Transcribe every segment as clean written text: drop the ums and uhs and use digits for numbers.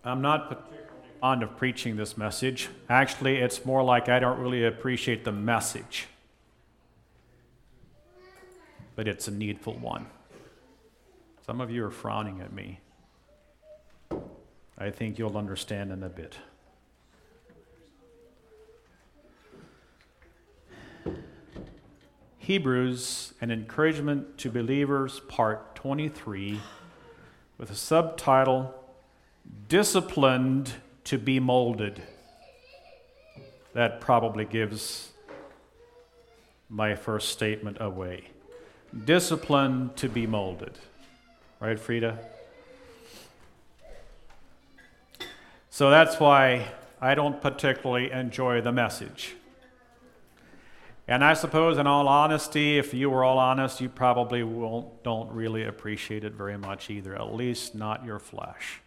I'm not particularly fond of preaching this message. Actually, it's more like I don't really appreciate the message. But it's a needful one. Some of you are frowning at me. I think you'll understand in a bit. Hebrews, an encouragement to believers, part 23, with a subtitle, Disciplined to be Molded. That probably gives my first statement away. Disciplined to be molded. Right, Frida? So that's why I don't particularly enjoy the message. And I suppose, in all honesty, if you were all honest, you probably don't really appreciate it very much either, at least not your flesh.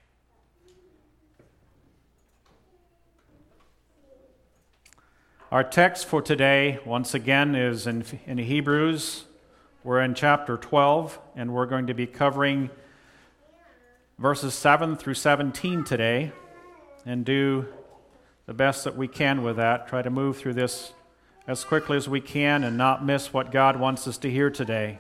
Our text for today, once again, is in Hebrews. We're in chapter 12, and we're going to be covering verses 7 through 17 today, and do the best that we can with that. Try to move through this as quickly as we can and not miss what God wants us to hear today.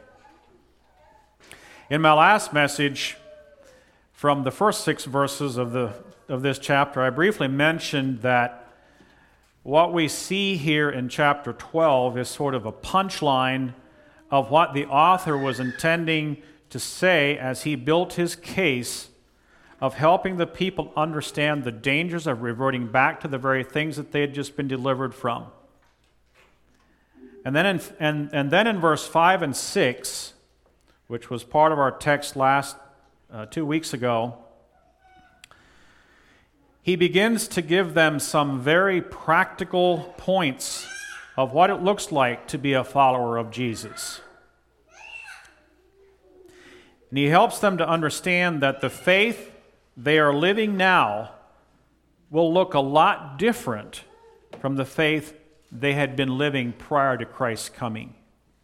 In my last message, from the first 6 verses of this chapter, I briefly mentioned that what we see here in chapter 12 is sort of a punchline of what the author was intending to say as he built his case of helping the people understand the dangers of reverting back to the very things that they had just been delivered from. And then in verse 5 and 6, which was part of our text last 2 weeks ago, he begins to give them some very practical points of what it looks like to be a follower of Jesus. And he helps them to understand that the faith they are living now will look a lot different from the faith they had been living prior to Christ's coming.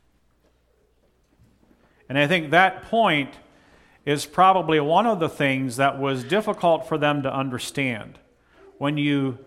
And I think that point is probably one of the things that was difficult for them to understand. When you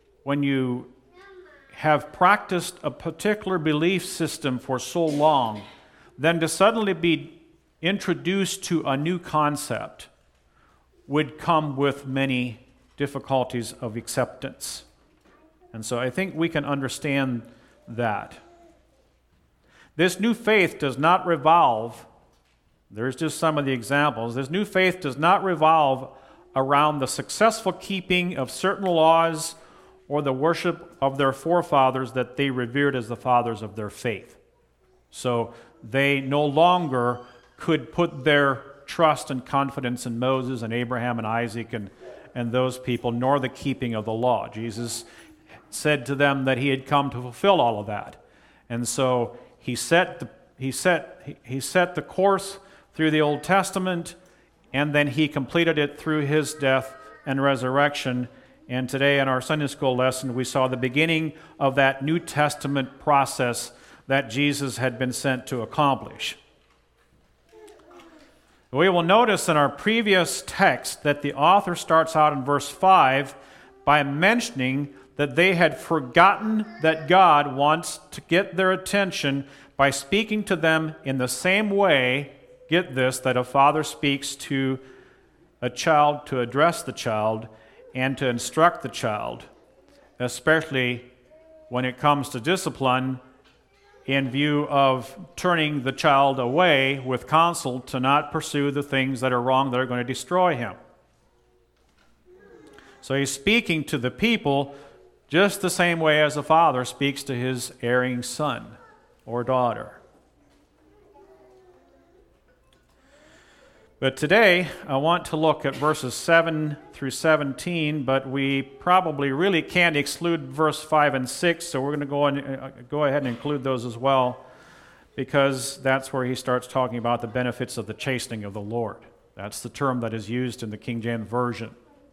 have practiced a particular belief system for so long, then to suddenly be introduced to a new concept would come with many difficulties of acceptance. And so I think we can understand that. This new faith does not revolve, there's just some of the examples, this new faith does not revolve around the successful keeping of certain laws or the worship of their forefathers that they revered as the fathers of their faith. So they no longer could put their trust and confidence in Moses and Abraham and Isaac and those people, nor the keeping of the law. Jesus said to them that he had come to fulfill all of that. And so he set the course through the Old Testament, and then he completed it through his death and resurrection. And today in our Sunday school lesson, we saw the beginning of that New Testament process that Jesus had been sent to accomplish. We will notice in our previous text that the author starts out in verse 5 by mentioning that they had forgotten that God wants to get their attention by speaking to them in the same way, get this, that a father speaks to a child to address the child and to instruct the child, especially when it comes to discipline, in view of turning the child away with counsel to not pursue the things that are wrong that are going to destroy him. So he's speaking to the people just the same way as a father speaks to his erring son or daughter. But today, I want to look at verses 7 through 17, but we probably really can't exclude verse 5 and 6, so we're going to go ahead and include those as well, because that's where he starts talking about the benefits of the chastening of the Lord. That's the term that is used in the King James Version.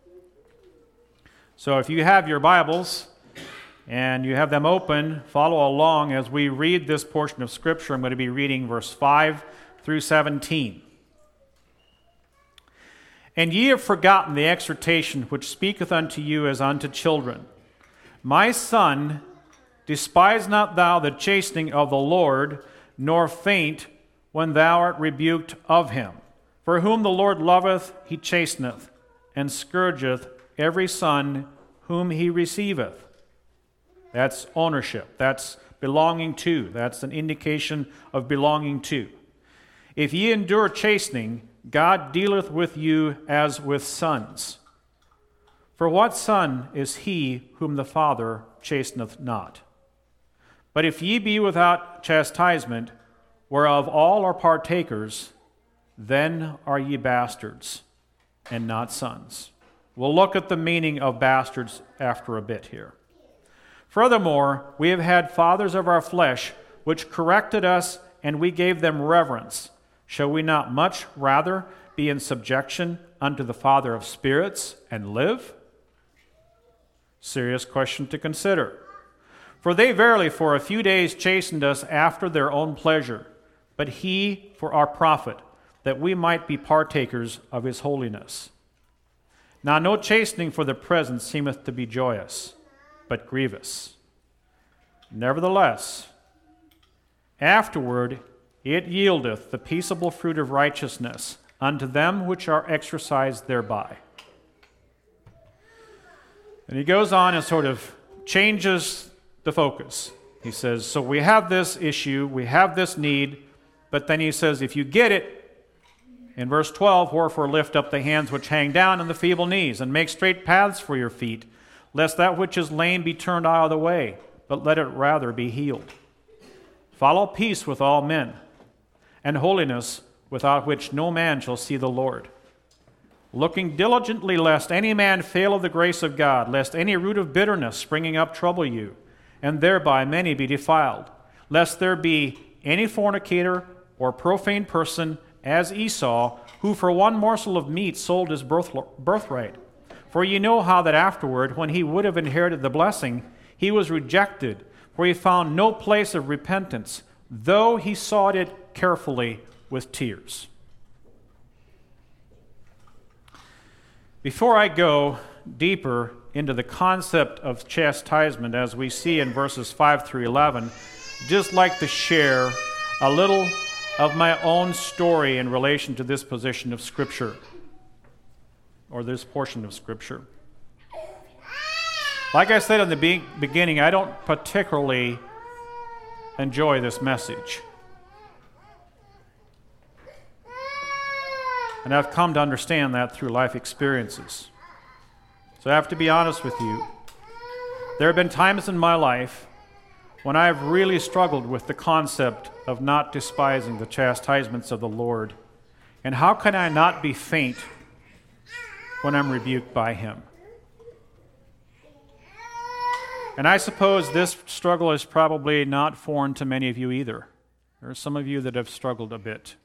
So if you have your Bibles and you have them open, follow along as we read this portion of Scripture. I'm going to be reading verse 5 through 17. And ye have forgotten the exhortation which speaketh unto you as unto children. My son, despise not thou the chastening of the Lord, nor faint when thou art rebuked of him. For whom the Lord loveth, he chasteneth, and scourgeth every son whom he receiveth. That's ownership. That's belonging to. That's an indication of belonging to. If ye endure chastening, God dealeth with you as with sons. For what son is he whom the Father chasteneth not? But if ye be without chastisement, whereof all are partakers, then are ye bastards, and not sons. We'll look at the meaning of bastards after a bit here. Furthermore, we have had fathers of our flesh, which corrected us, and we gave them reverence. Shall we not much rather be in subjection unto the Father of spirits and live? Serious question to consider. For they verily for a few days chastened us after their own pleasure, but he for our profit, that we might be partakers of his holiness. Now no chastening for the present seemeth to be joyous, but grievous. Nevertheless, afterward it yieldeth the peaceable fruit of righteousness unto them which are exercised thereby. And he goes on and sort of changes the focus. He says, so we have this issue, we have this need, but then he says, if you get it, in verse 12, wherefore lift up the hands which hang down and the feeble knees, and make straight paths for your feet, lest that which is lame be turned out of the way, but let it rather be healed. Follow peace with all men, and holiness, without which no man shall see the Lord. Looking diligently lest any man fail of the grace of God, lest any root of bitterness springing up trouble you, and thereby many be defiled, lest there be any fornicator or profane person as Esau, who for one morsel of meat sold his birthright. For ye know how that afterward, when he would have inherited the blessing, he was rejected, for he found no place of repentance, though he sought it carefully with tears. Before I go deeper into the concept of chastisement as we see in verses 5 through 11, I'd just like to share a little of my own story in relation to this position of Scripture, or this portion of Scripture. Like I said in the beginning, I don't particularly enjoy this message. And I've come to understand that through life experiences. So I have to be honest with you. There have been times in my life when I have really struggled with the concept of not despising the chastisements of the Lord. And how can I not be faint when I'm rebuked by him? And I suppose this struggle is probably not foreign to many of you either. There are some of you that have struggled a bit.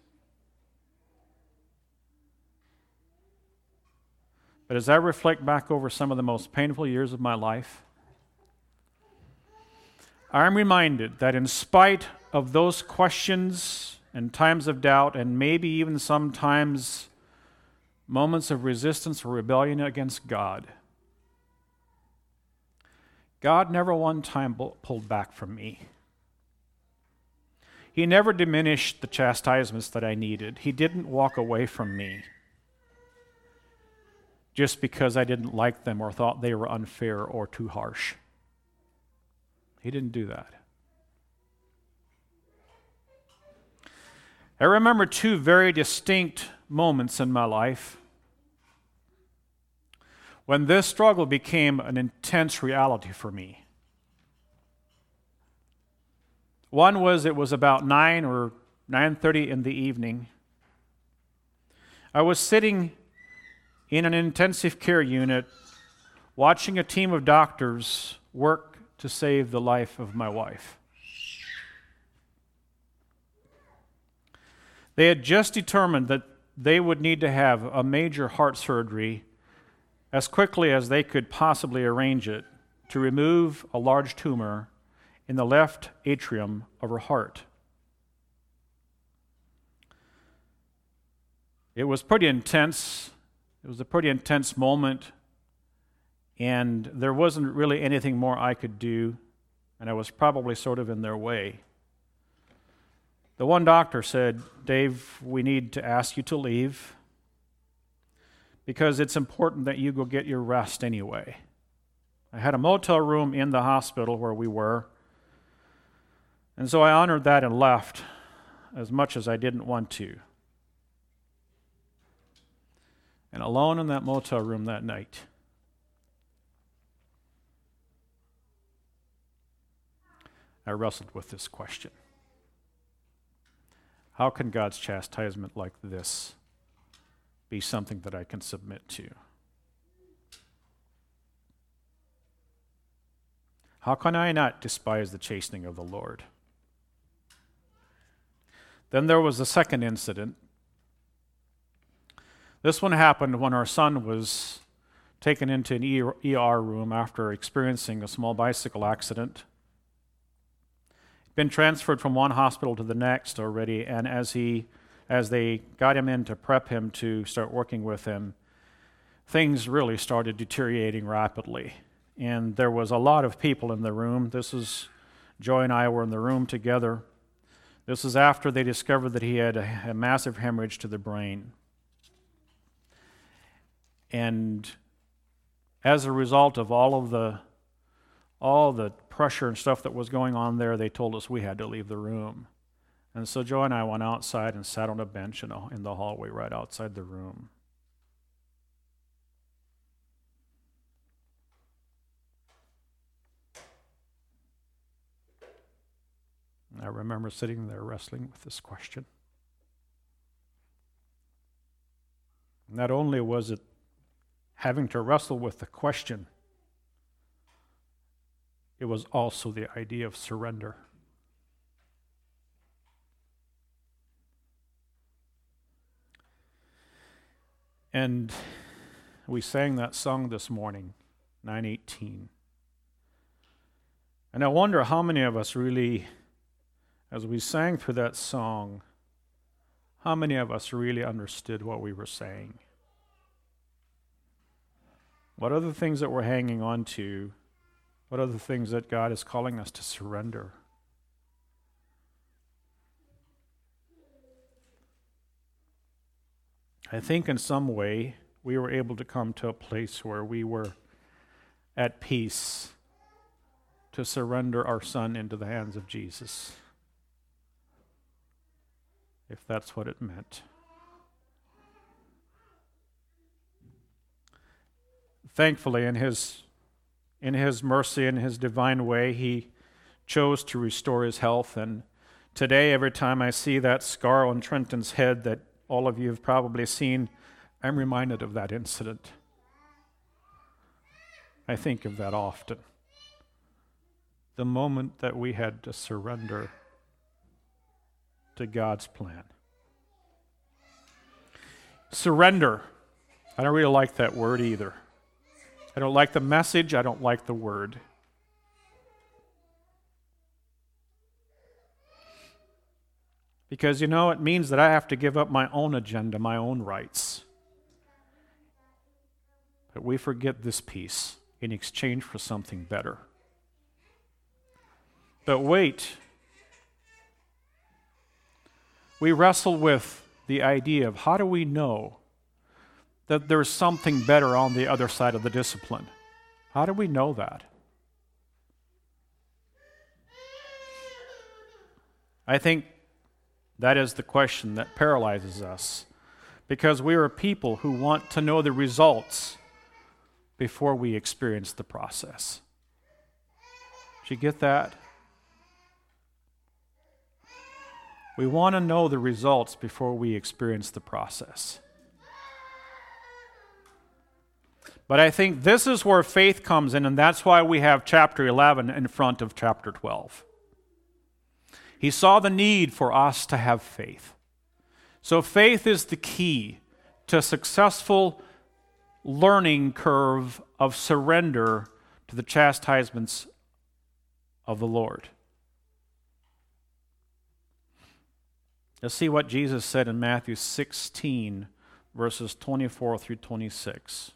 But as I reflect back over some of the most painful years of my life, I'm reminded that in spite of those questions and times of doubt, and maybe even sometimes moments of resistance or rebellion against God, God never one time pulled back from me. He never diminished the chastisements that I needed. He didn't walk away from me just because I didn't like them or thought they were unfair or too harsh. He didn't do that. I remember two very distinct moments in my life when this struggle became an intense reality for me. One was, it was about 9 or 9:30 in the evening. I was sitting in an intensive care unit watching a team of doctors work to save the life of my wife. They had just determined that they would need to have a major heart surgery as quickly as they could possibly arrange it to remove a large tumor in the left atrium of her heart. It was pretty intense, It was a pretty intense moment, and there wasn't really anything more I could do, and I was probably sort of in their way. The one doctor said, "Dave, we need to ask you to leave because it's important that you go get your rest anyway." I had a motel room in the hospital where we were, and so I honored that and left, as much as I didn't want to. And alone in that motel room that night, I wrestled with this question. How can God's chastisement like this be something that I can submit to? How can I not despise the chastening of the Lord? Then there was a second incident. This one happened when our son was taken into an ER room after experiencing a small bicycle accident. He'd been transferred from one hospital to the next already, and as they got him in to prep him to start working with him, things really started deteriorating rapidly. And there was a lot of people in the room. Joy and I were in the room together. This is after they discovered that he had a massive hemorrhage to the brain. And as a result of all the pressure and stuff that was going on there, they told us we had to leave the room. And so Joy and I went outside and sat on a bench in the hallway right outside the room. I remember sitting there wrestling with this question. Not only was it having to wrestle with the question, it was also the idea of surrender. And we sang that song this morning, 9:18. And I wonder how many of us really, as we sang through that song, how many of us really understood what we were saying? What are the things that we're hanging on to? What are the things that God is calling us to surrender? I think in some way we were able to come to a place where we were at peace to surrender our son into the hands of Jesus, if that's what it meant. Thankfully, in his mercy and his divine way, he chose to restore his health. And today, every time I see that scar on Trenton's head that all of you have probably seen, I'm reminded of that incident. I think of that often. The moment that we had to surrender to God's plan. Surrender. I don't really like that word either. I don't like the message. I don't like the word. Because, it means that I have to give up my own agenda, my own rights. But we forget this piece in exchange for something better. But wait. We wrestle with the idea of how do we know that there's something better on the other side of the discipline? How do we know that? I think that is the question that paralyzes us, because we are people who want to know the results before we experience the process. Did you get that? We want to know the results before we experience the process. But I think this is where faith comes in, and that's why we have chapter 11 in front of chapter 12. He saw the need for us to have faith. So faith is the key to a successful learning curve of surrender to the chastisements of the Lord. Let's see what Jesus said in Matthew 16, verses 24 through 26.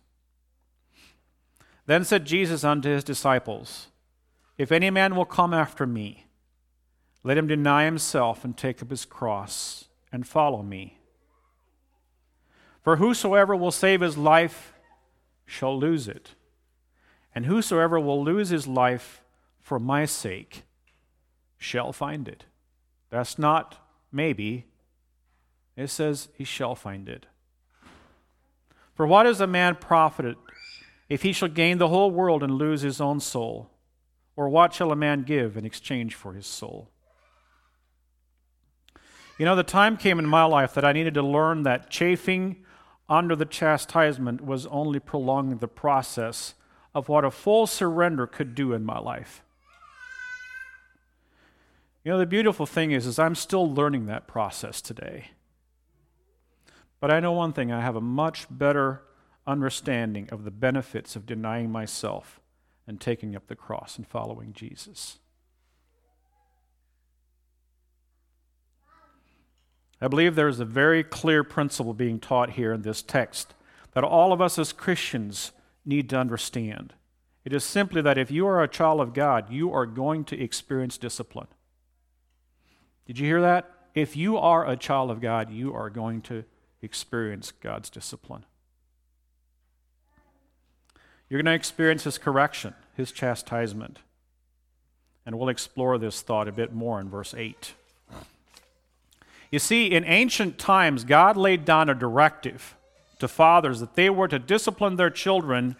Then said Jesus unto his disciples, If any man will come after me, let him deny himself and take up his cross and follow me. For whosoever will save his life shall lose it, and whosoever will lose his life for my sake shall find it. That's not maybe. It says he shall find it. For what is a man profited if he shall gain the whole world and lose his own soul? Or what shall a man give in exchange for his soul? You know, the time came in my life that I needed to learn that chafing under the chastisement was only prolonging the process of what a full surrender could do in my life. You know, the beautiful thing is I'm still learning that process today. But I know one thing, I have a much better understanding of the benefits of denying myself and taking up the cross and following Jesus. I believe there is a very clear principle being taught here in this text that all of us as Christians need to understand. It is simply that if you are a child of God, you are going to experience discipline. Did you hear that? If you are a child of God, you are going to experience God's discipline. You're going to experience His correction, His chastisement. And we'll explore this thought a bit more in verse 8. You see, in ancient times, God laid down a directive to fathers that they were to discipline their children,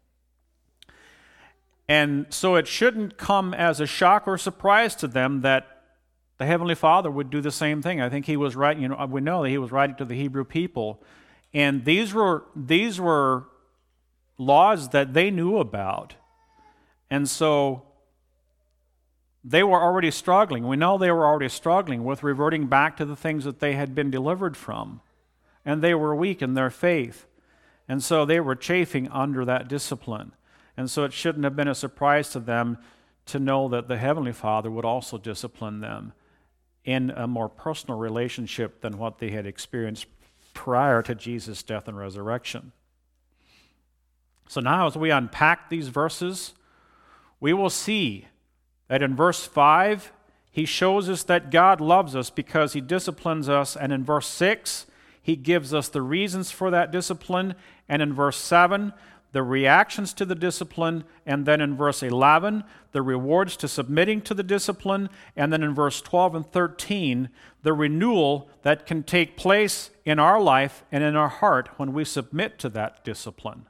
and so it shouldn't come as a shock or surprise to them that the Heavenly Father would do the same thing. I think He was writing, we know that He was writing to the Hebrew people, and these were laws that they knew about, and so they were already struggling. We know they were already struggling with reverting back to the things that they had been delivered from. And they were weak in their faith. And so they were chafing under that discipline. And so it shouldn't have been a surprise to them to know that the Heavenly Father would also discipline them in a more personal relationship than what they had experienced prior to Jesus' death and resurrection. So now as we unpack these verses, we will see that in verse 5, He shows us that God loves us because He disciplines us. And in verse 6, He gives us the reasons for that discipline. And in verse 7, the reactions to the discipline. And then in verse 11, the rewards to submitting to the discipline. And then in verse 12 and 13, the renewal that can take place in our life and in our heart when we submit to that discipline.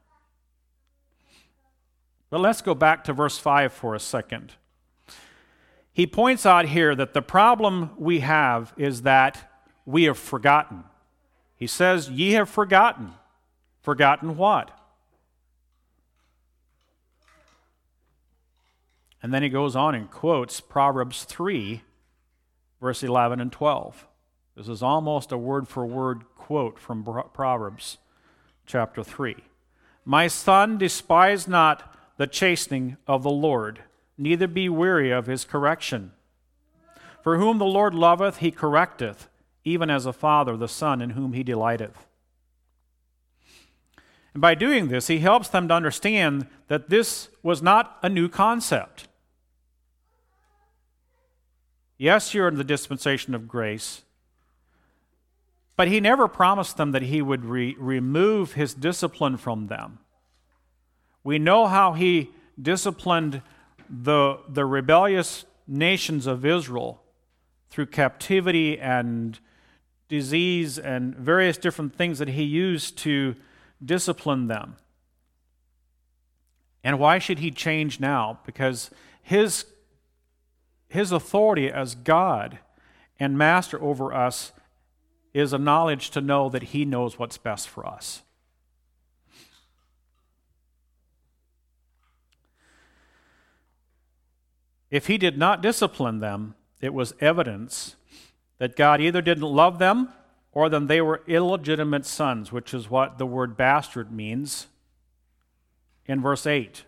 But let's go back to verse 5 for a second. He points out here that the problem we have is that we have forgotten. He says, ye have forgotten. Forgotten what? And then he goes on and quotes Proverbs 3, verse 11 and 12. This is almost a word-for-word quote from Proverbs chapter 3. My son, despise not the chastening of the Lord, neither be weary of His correction. For whom the Lord loveth, He correcteth, even as a father the son in whom He delighteth. And by doing this, He helps them to understand that this was not a new concept. Yes, you're in the dispensation of grace, but He never promised them that He would remove His discipline from them. We know how He disciplined the rebellious nations of Israel through captivity and disease and various different things that He used to discipline them. And why should He change now? Because His authority as God and Master over us is a knowledge to know that He knows what's best for us. If He did not discipline them, it was evidence that God either didn't love them or that they were illegitimate sons, which is what the word bastard means in verse 8.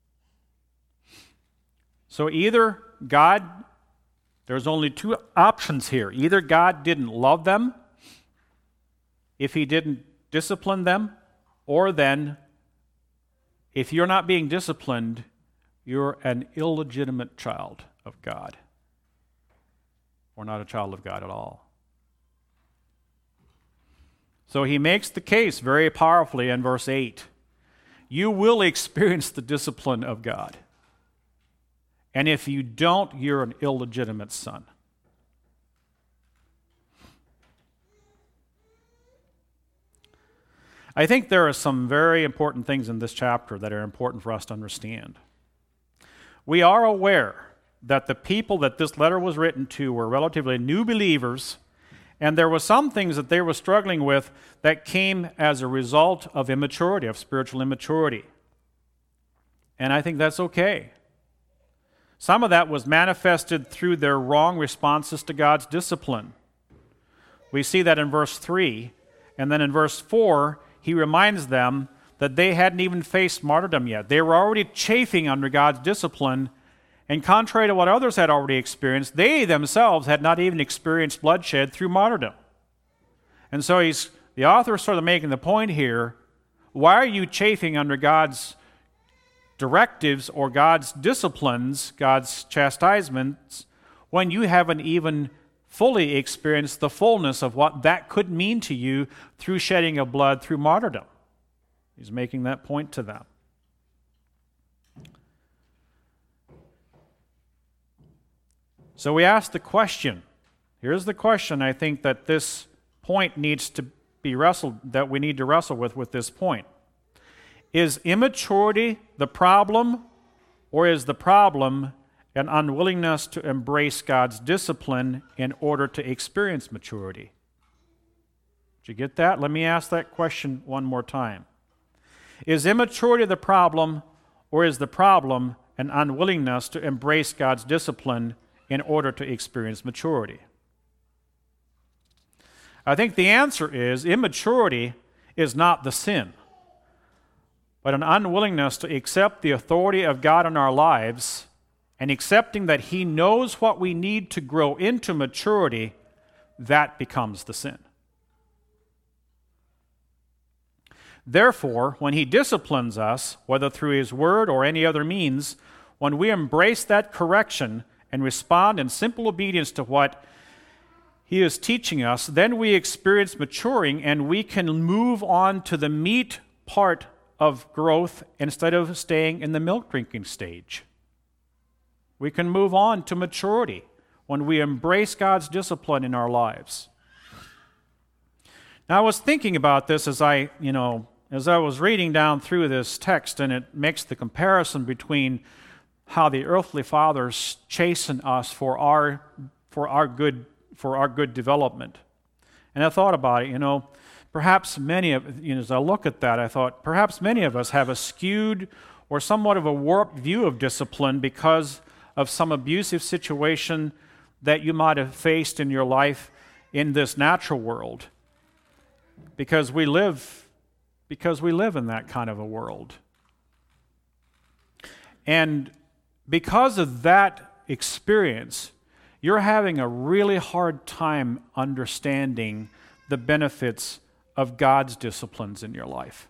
So either God, there's only two options here. Either God didn't love them if He didn't discipline them, or then, if you're not being disciplined, you're an illegitimate child of God, or not a child of God at all. So he makes the case very powerfully in verse 8. You will experience the discipline of God. And if you don't, you're an illegitimate son. I think there are some very important things in this chapter that are important for us to understand. We are aware that the people that this letter was written to were relatively new believers, and there were some things that they were struggling with that came as a result of immaturity, of spiritual immaturity. And I think that's okay. Some of that was manifested through their wrong responses to God's discipline. We see that in verse 3, and then in verse 4, he reminds them that they hadn't even faced martyrdom yet. They were already chafing under God's discipline, and contrary to what others had already experienced, they themselves had not even experienced bloodshed through martyrdom. And so the author is sort of making the point here, why are you chafing under God's directives or God's disciplines, God's chastisements, when you haven't even fully experienced the fullness of what that could mean to you through shedding of blood through martyrdom? He's making that point to them. So we ask the question. Here's the question I think that this point needs to be that we need to wrestle with this point. Is immaturity the problem, or is the problem an unwillingness to embrace God's discipline in order to experience maturity? Did you get that? Let me ask that question one more time. Is immaturity the problem, or is the problem an unwillingness to embrace God's discipline in order to experience maturity? I think the answer is immaturity is not the sin, but an unwillingness to accept the authority of God in our lives and accepting that He knows what we need to grow into maturity. That becomes the sin. Therefore, when He disciplines us, whether through His Word or any other means, when we embrace that correction and respond in simple obedience to what He is teaching us, then we experience maturing and we can move on to the meat part of growth instead of staying in the milk drinking stage. We can move on to maturity when we embrace God's discipline in our lives. Now, I was thinking about this as I was reading down through this text, and it makes the comparison between how the earthly fathers chasten us for our good development. And I thought about it, perhaps as I look at that, I thought perhaps many of us have a skewed or somewhat of a warped view of discipline because of some abusive situation that you might have faced in your life in this natural world. Because we live in that kind of a world. And because of that experience, you're having a really hard time understanding the benefits of God's disciplines in your life.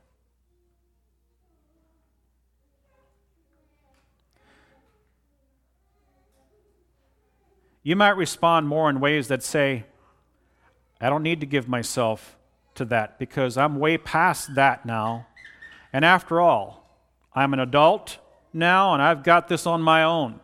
You might respond more in ways that say, I don't need to give myself to that because I'm way past that now. And after all, I'm an adult now and I've got this on my own.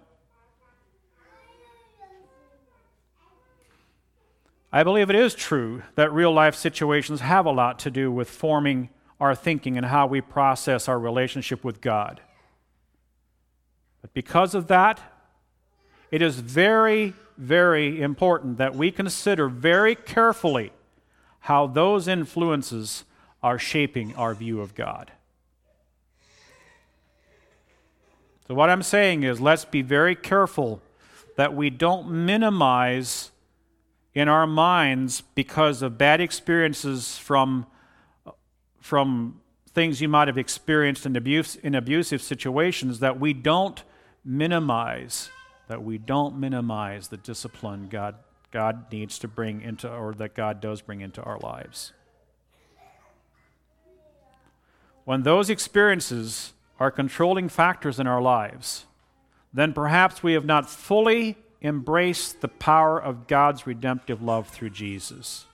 I believe it is true that real life situations have a lot to do with forming our thinking and how we process our relationship with God. But because of that, it is very, very important that we consider very carefully how those influences are shaping our view of God. So what I'm saying is, let's be very careful that we don't minimize in our minds because of bad experiences from things you might have experienced in abusive situations, that we don't minimize the discipline God needs to bring into, or that God does bring into our lives. when those experiences are controlling factors in our lives, then perhaps we have not fully embraced the power of God's redemptive love through Jesus.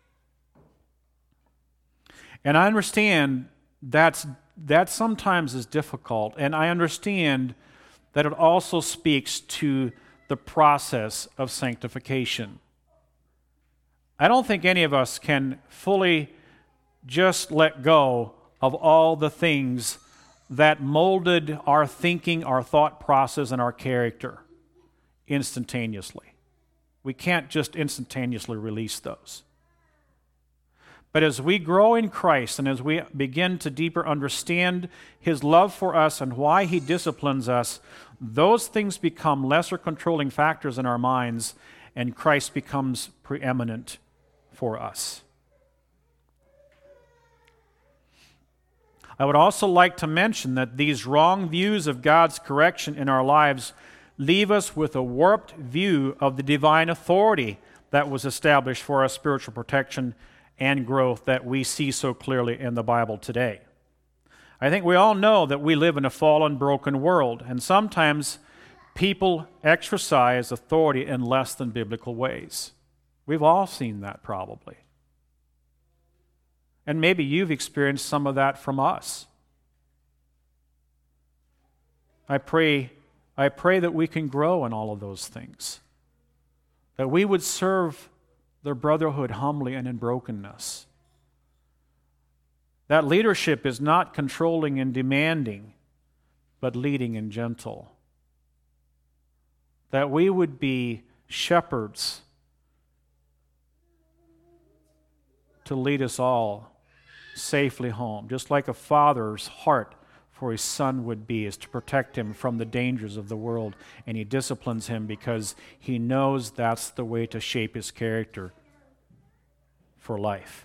And I understand that sometimes is difficult, and I understand that it also speaks to the process of sanctification. I don't think any of us can fully just let go of all the things that molded our thinking, our thought process, and our character instantaneously. We can't just instantaneously release those. But as we grow in Christ and as we begin to deeper understand His love for us and why He disciplines us, those things become lesser controlling factors in our minds, and Christ becomes preeminent for us. I would also like to mention that these wrong views of God's correction in our lives leave us with a warped view of the divine authority that was established for our spiritual protection and growth that we see so clearly in the Bible today. I think we all know that we live in a fallen, broken world, and sometimes people exercise authority in less than biblical ways. We've all seen that probably. And maybe you've experienced some of that from us. I pray that we can grow in all of those things, that we would serve the brotherhood humbly and in brokenness. That leadership is not controlling and demanding, but leading and gentle. That we would be shepherds to lead us all safely home, just like a father's heart for his son would be, is to protect him from the dangers of the world, and he disciplines him because he knows that's the way to shape his character for life.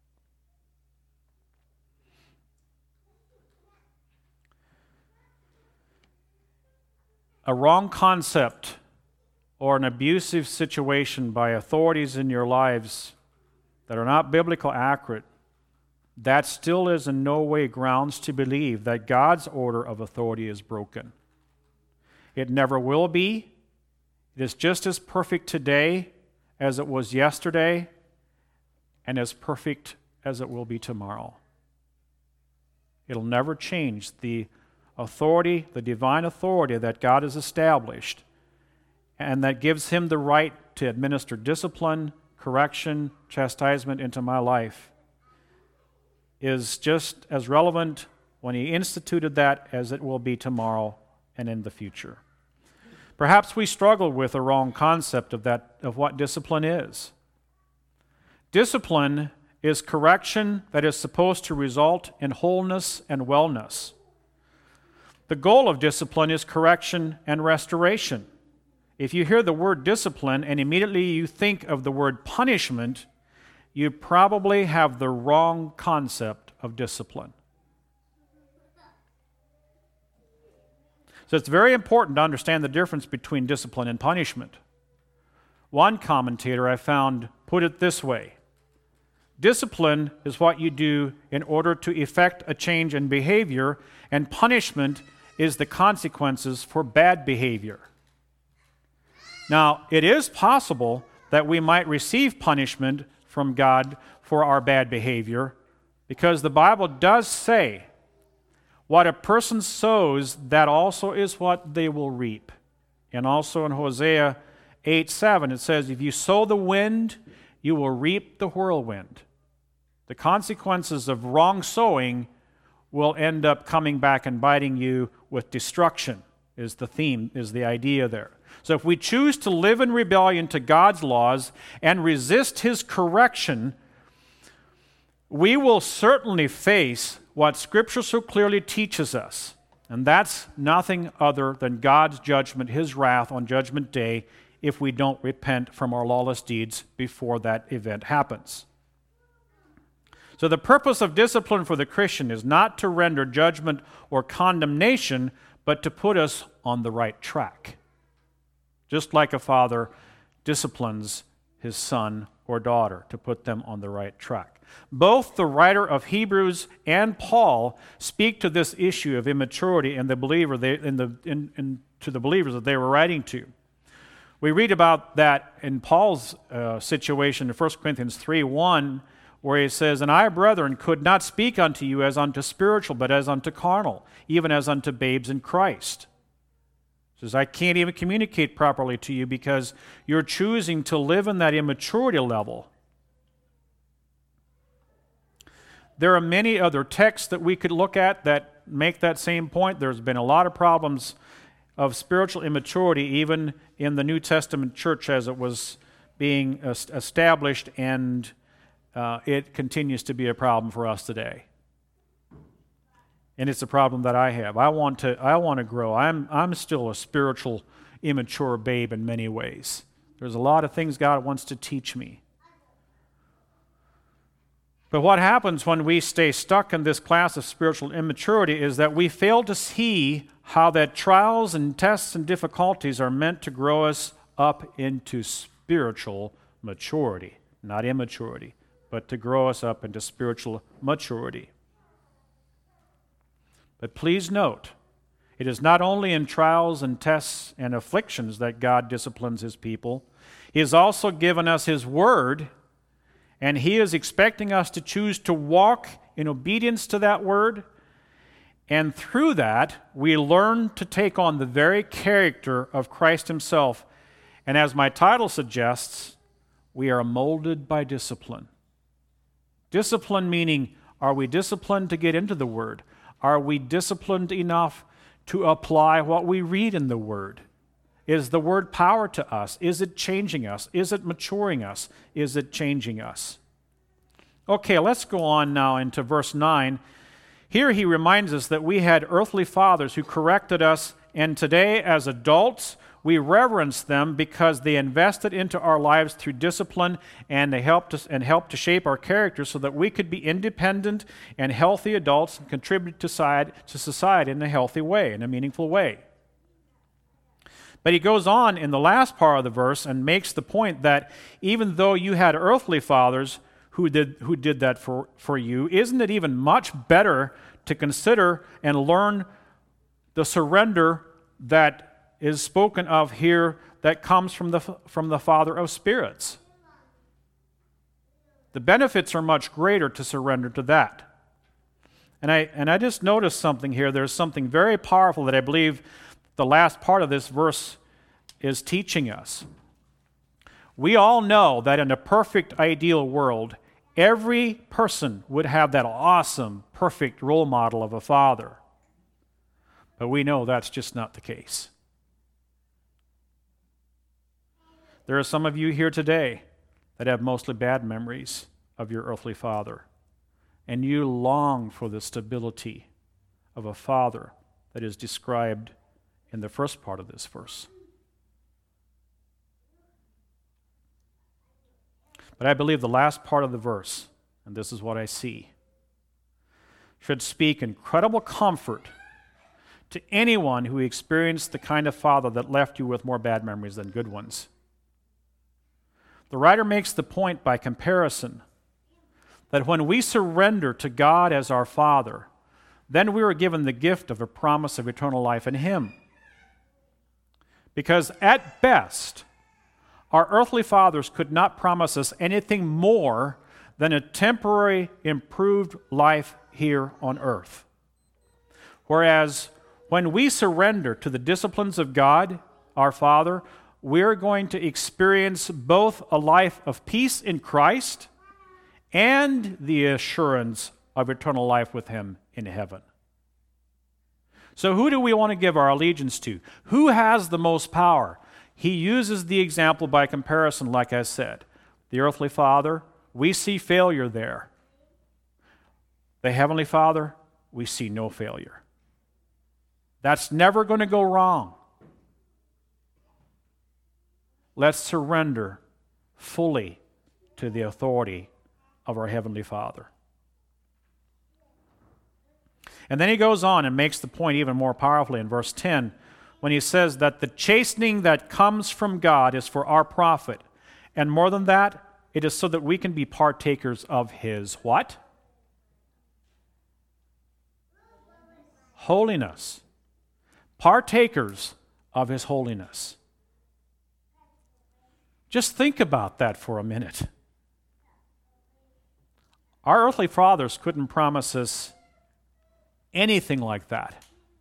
A wrong concept or an abusive situation by authorities in your lives that are not biblically accurate, that still is in no way grounds to believe that God's order of authority is broken. It never will be. It is just as perfect today as it was yesterday, and as perfect as it will be tomorrow. It'll never change the authority, the divine authority that God has established, and that gives Him the right to administer discipline, correction, chastisement into my life, is just as relevant when He instituted that as it will be tomorrow and in the future. Perhaps we struggle with a wrong concept of what discipline is. Discipline is correction that is supposed to result in wholeness and wellness. The goal of discipline is correction and restoration. If you hear the word discipline and immediately you think of the word punishment, you probably have the wrong concept of discipline. So it's very important to understand the difference between discipline and punishment. One commentator I found put it this way: discipline is what you do in order to effect a change in behavior, and punishment is the consequences for bad behavior. Now, it is possible that we might receive punishment from God for our bad behavior, because the Bible does say, what a person sows, that also is what they will reap. And also in Hosea 8:7, it says, if you sow the wind, you will reap the whirlwind. The consequences of wrong sowing will end up coming back and biting you with destruction, is the theme, is the idea there. So if we choose to live in rebellion to God's laws and resist His correction, we will certainly face what Scripture so clearly teaches us, and that's nothing other than God's judgment, His wrath on Judgment Day, if we don't repent from our lawless deeds before that event happens. So the purpose of discipline for the Christian is not to render judgment or condemnation, but to put us on the right track. Just like a father disciplines his son or daughter to put them on the right track. Both the writer of Hebrews and Paul speak to this issue of immaturity in the believer to the believers that they were writing to. We read about that in Paul's situation in 1 Corinthians 3:1, where he says, "And I, brethren, could not speak unto you as unto spiritual, but as unto carnal, even as unto babes in Christ." He says, I can't even communicate properly to you because you're choosing to live in that immaturity level. There are many other texts that we could look at that make that same point. There's been a lot of problems of spiritual immaturity even in the New Testament church as it was being established, and it continues to be a problem for us today. And it's a problem that I have. I want to grow. I'm still a spiritual immature babe in many ways. There's a lot of things God wants to teach me. But what happens when we stay stuck in this class of spiritual immaturity is that we fail to see how that trials and tests and difficulties are meant to grow us up into spiritual maturity, not immaturity, but to grow us up into spiritual maturity. But please note, it is not only in trials and tests and afflictions that God disciplines His people. He has also given us His Word, and He is expecting us to choose to walk in obedience to that Word. And through that, we learn to take on the very character of Christ Himself. And as my title suggests, we are molded by discipline. Discipline meaning, are we disciplined to get into the Word? Are we disciplined enough to apply what we read in the Word? Is the Word power to us? Is it changing us? Is it maturing us? Is it changing us? Okay, let's go on now into verse 9. Here he reminds us that we had earthly fathers who corrected us, and today as adults, we reverence them because they invested into our lives through discipline, and they helped to shape our character so that we could be independent and healthy adults and contribute to society in a healthy way, in a meaningful way. But he goes on in the last part of the verse and makes the point that even though you had earthly fathers who did that for you, isn't it even much better to consider and learn the surrender that is spoken of here that comes from the Father of spirits? The benefits are much greater to surrender to that. And I just noticed something here. There's something very powerful that I believe the last part of this verse is teaching us. We all know that in a perfect, ideal world, every person would have that awesome, perfect role model of a father. But we know that's just not the case. There are some of you here today that have mostly bad memories of your earthly father, and you long for the stability of a father that is described in the first part of this verse. But I believe the last part of the verse, and this is what I see, should speak incredible comfort to anyone who experienced the kind of father that left you with more bad memories than good ones. The writer makes the point by comparison that when we surrender to God as our Father, then we are given the gift of a promise of eternal life in Him. Because at best, our earthly fathers could not promise us anything more than a temporary improved life here on earth. Whereas when we surrender to the disciplines of God, our Father, we're going to experience both a life of peace in Christ and the assurance of eternal life with Him in heaven. So who do we want to give our allegiance to? Who has the most power? He uses the example by comparison, like I said. The earthly father, we see failure there. The heavenly Father, we see no failure. That's never going to go wrong. Let's surrender fully to the authority of our Heavenly Father. And then he goes on and makes the point even more powerfully in verse 10 when he says that the chastening that comes from God is for our profit. And more than that, It is so that we can be partakers of His what? Holiness. Partakers of His holiness. Just think about that for a minute. Our earthly fathers couldn't promise us anything like that.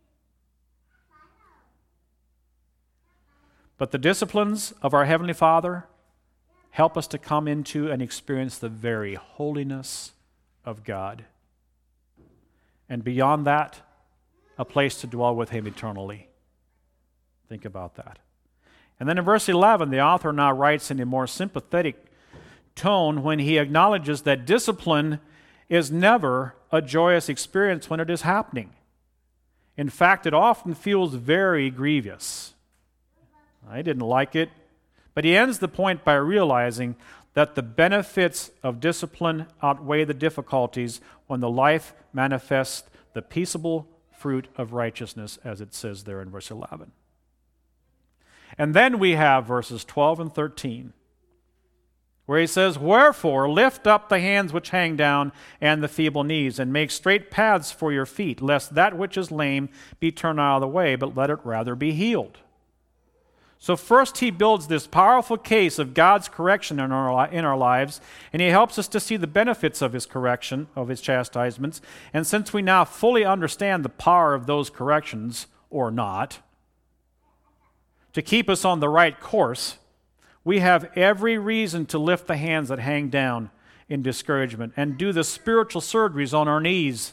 But the disciplines of our Heavenly Father help us to come into and experience the very holiness of God. And beyond that, a place to dwell with Him eternally. Think about that. And then in verse 11, the author now writes in a more sympathetic tone when he acknowledges that discipline is never a joyous experience when it is happening. In fact, it often feels very grievous. I didn't like it. But he ends the point by realizing that the benefits of discipline outweigh the difficulties when the life manifests the peaceable fruit of righteousness, as it says there in verse 11. And then we have verses 12 and 13, where he says, "Wherefore lift up the hands which hang down and the feeble knees, and make straight paths for your feet, lest that which is lame be turned out of the way, but let it rather be healed." So first he builds this powerful case of God's correction in our lives, and he helps us to see the benefits of His correction, of His chastisements. And since we now fully understand the power of those corrections, or not, to keep us on the right course, we have every reason to lift the hands that hang down in discouragement and do the spiritual surgeries on our knees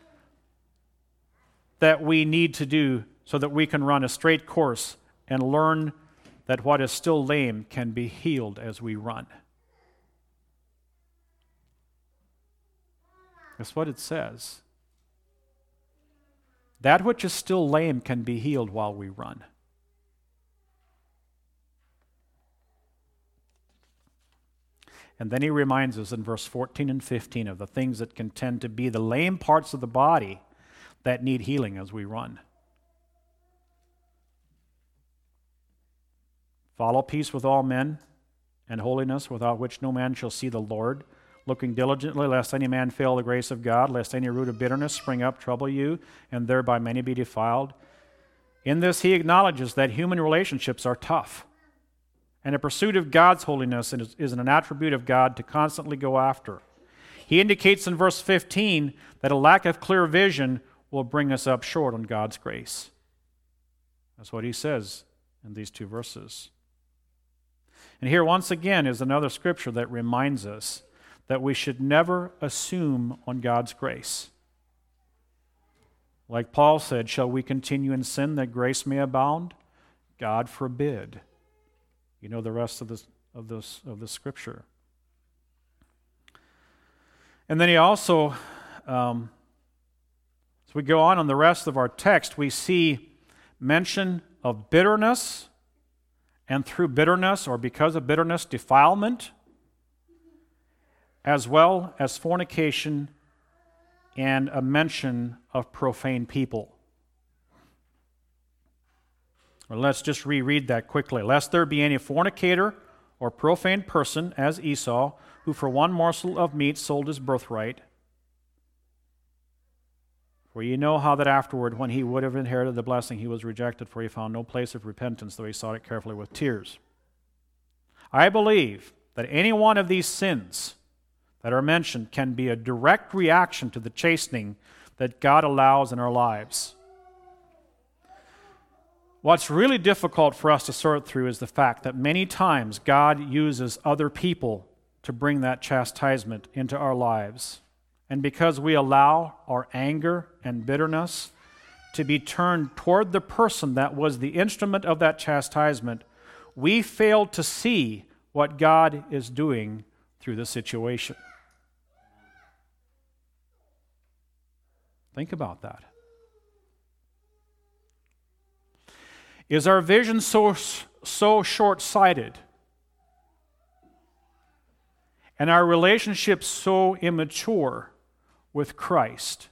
that we need to do so that we can run a straight course and learn that what is still lame can be healed as we run. That's what it says. That which is still lame can be healed while we run. And then he reminds us in verse 14 and 15 of the things that can tend to be the lame parts of the body that need healing as we run. Follow peace with all men and holiness, without which no man shall see the Lord, looking diligently lest any man fail the grace of God, lest any root of bitterness spring up, trouble you, and thereby many be defiled. In this he acknowledges that human relationships are tough, and a pursuit of God's holiness is an attribute of God to constantly go after. He indicates in verse 15 that a lack of clear vision will bring us up short on God's grace. That's what he says in these two verses. And here once again is another scripture that reminds us that we should never assume on God's grace. Like Paul said, shall we continue in sin that grace may abound? God forbid. You know the rest of the scripture. And then he also, as we go on the rest of our text, we see mention of bitterness, and through bitterness, or because of bitterness, defilement, as well as fornication and a mention of profane people. Well, let's just reread that quickly. Lest there be any fornicator or profane person, as Esau, who for one morsel of meat sold his birthright. For ye know how that afterward, when he would have inherited the blessing, he was rejected, for he found no place of repentance, though he sought it carefully with tears. I believe that any one of these sins that are mentioned can be a direct reaction to the chastening that God allows in our lives. What's really difficult for us to sort through is the fact that many times God uses other people to bring that chastisement into our lives. And because we allow our anger and bitterness to be turned toward the person that was the instrument of that chastisement, we fail to see what God is doing through the situation. Think about that. Is our vision so short-sighted and our relationship so immature with Christ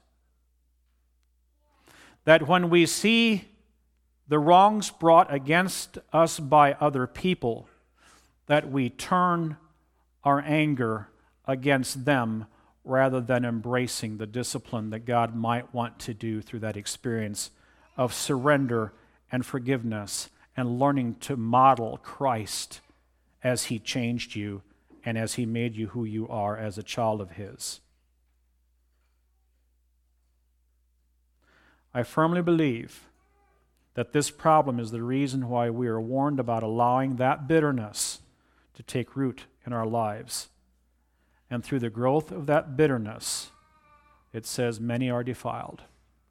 that when we see the wrongs brought against us by other people, that we turn our anger against them rather than embracing the discipline that God might want to do through that experience of surrender and forgiveness and learning to model Christ as He changed you and as He made you who you are as a child of His. I firmly believe that this problem is the reason why we are warned about allowing that bitterness to take root in our lives. And through the growth of that bitterness, it says many are defiled.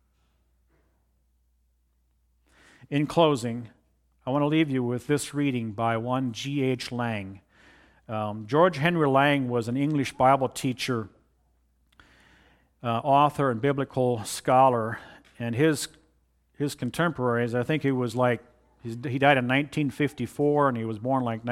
In closing, I want to leave you with this reading by one G.H. Lang. George Henry Lang was an English Bible teacher, author, and biblical scholar, and his contemporaries, I think he was like, he died in 1954, and he was born like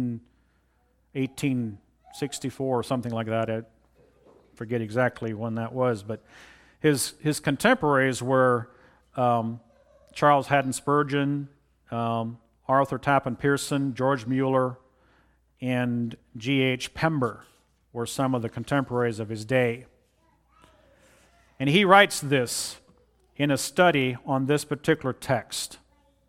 1864 or something like that. I forget exactly when that was, but his contemporaries were Charles Haddon Spurgeon, Arthur Tappan Pearson, George Mueller, and G.H. Pember were some of the contemporaries of his day. And he writes this in a study on this particular text.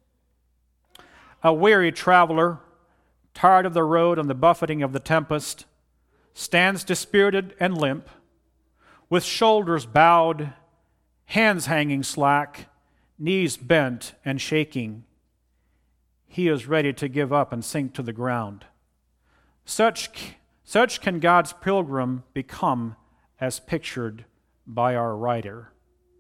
A weary traveler, tired of the road and the buffeting of the tempest, stands dispirited and limp, with shoulders bowed, hands hanging slack, knees bent and shaking. He is ready to give up and sink to the ground. Such can God's pilgrim become as pictured by our writer.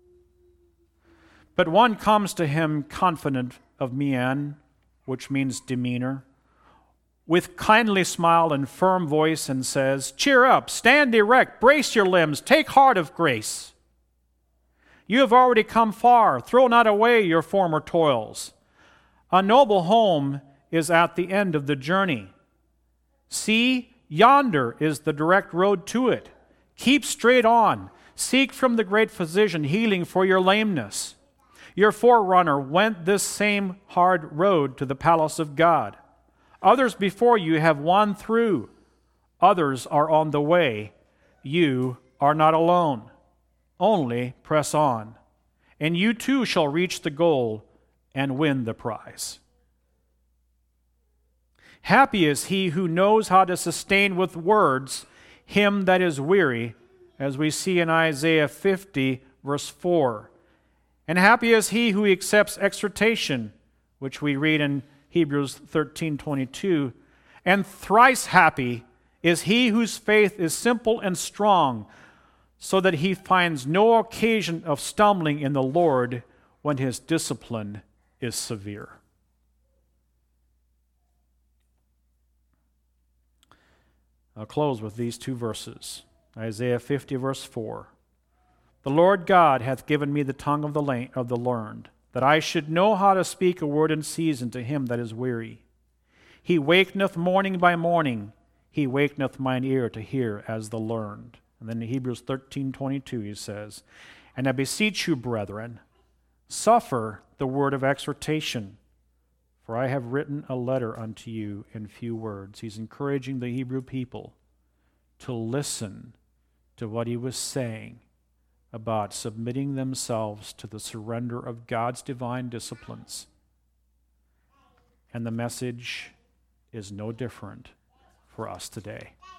But one comes to him confident of mien, which means demeanor, with kindly smile and firm voice, and says, "Cheer up, stand erect, brace your limbs, take heart of grace. You have already come far, throw not away your former toils. A noble home is at the end of the journey. See, yonder is the direct road to it. Keep straight on, seek from the great physician healing for your lameness. Your forerunner went this same hard road to the palace of God. Others before you have won through. Others are on the way. You are not alone. Only press on, and you too shall reach the goal and win the prize. Happy is he who knows how to sustain with words him that is weary, as we see in Isaiah 50, verse 4. And happy is he who accepts exhortation, which we read in Hebrews 13:22. And thrice happy is he whose faith is simple and strong, so that he finds no occasion of stumbling in the Lord when his discipline is severe. I'll close with these two verses. Isaiah 50, verse 4. The Lord God hath given me the tongue of the learned, that I should know how to speak a word in season to him that is weary. He wakeneth morning by morning, he wakeneth mine ear to hear as the learned. And then in Hebrews 13:22 he says, And I beseech you, brethren, suffer the word of exhortation, for I have written a letter unto you in few words. He's encouraging the Hebrew people to listen to what he was saying about submitting themselves to the surrender of God's divine disciplines. And the message is no different for us today.